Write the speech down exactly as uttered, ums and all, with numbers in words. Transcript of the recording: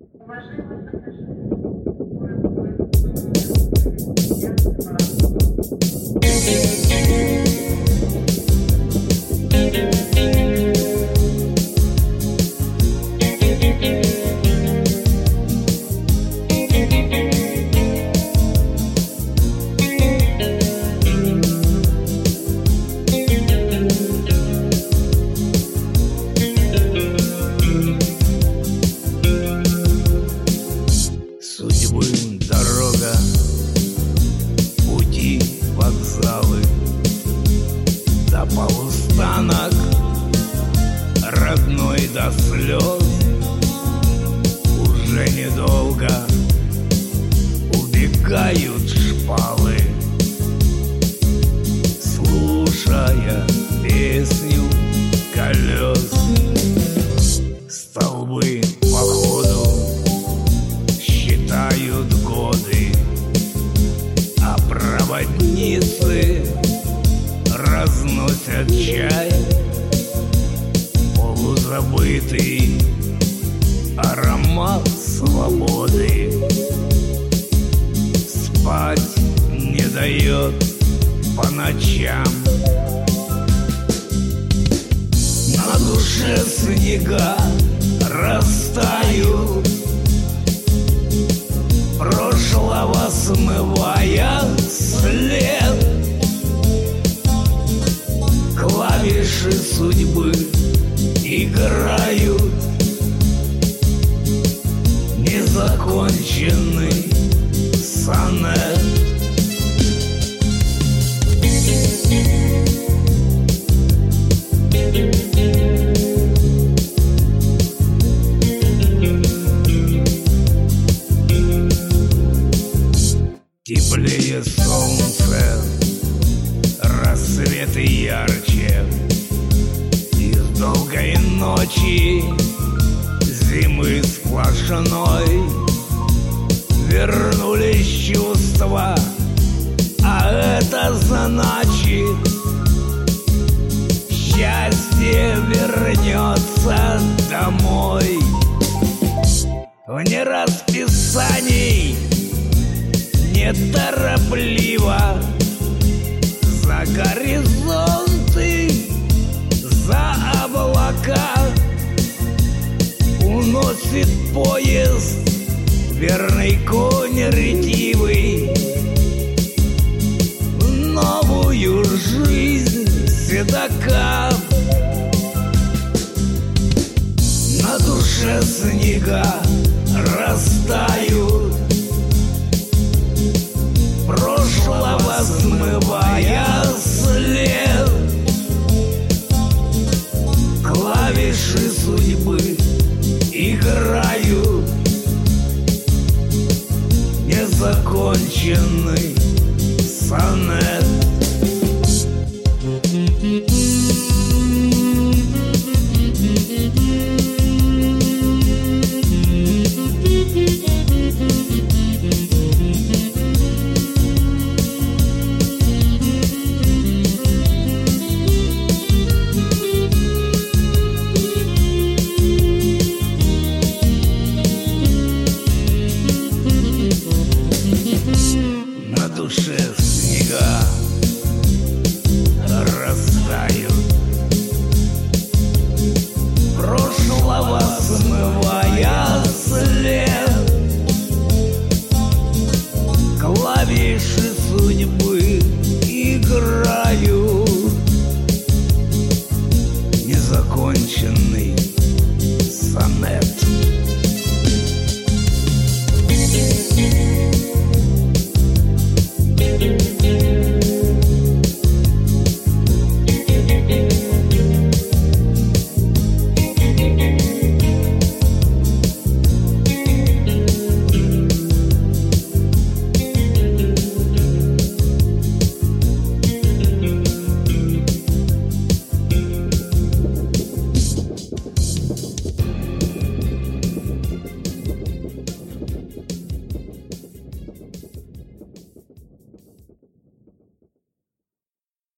Уважаемые отношения. Судьбы дорога, пути, вокзалы, да полустанок, родной до слез. Уже недолго убегают шпалы, слушая песню колес. Столбы походу считают годы, а проводницы разносят чай. Полузабытый аромат свободы спать не дает по ночам. На душе снега растают, прошлого смывая след. Клавиши судьбы играют незаконченный сонет. Теплее солнце, рассветы ярче, из долгой ночи, зимы сплошной вернулись чувства, а это значит, счастье вернется домой. Вне расписаний неторопливо за горизонты, за облака уносит поезд верный конь ретивый новую жизнь седока. На душе снега растают, прошлого смывая след. Клавиши судьбы играют незаконченный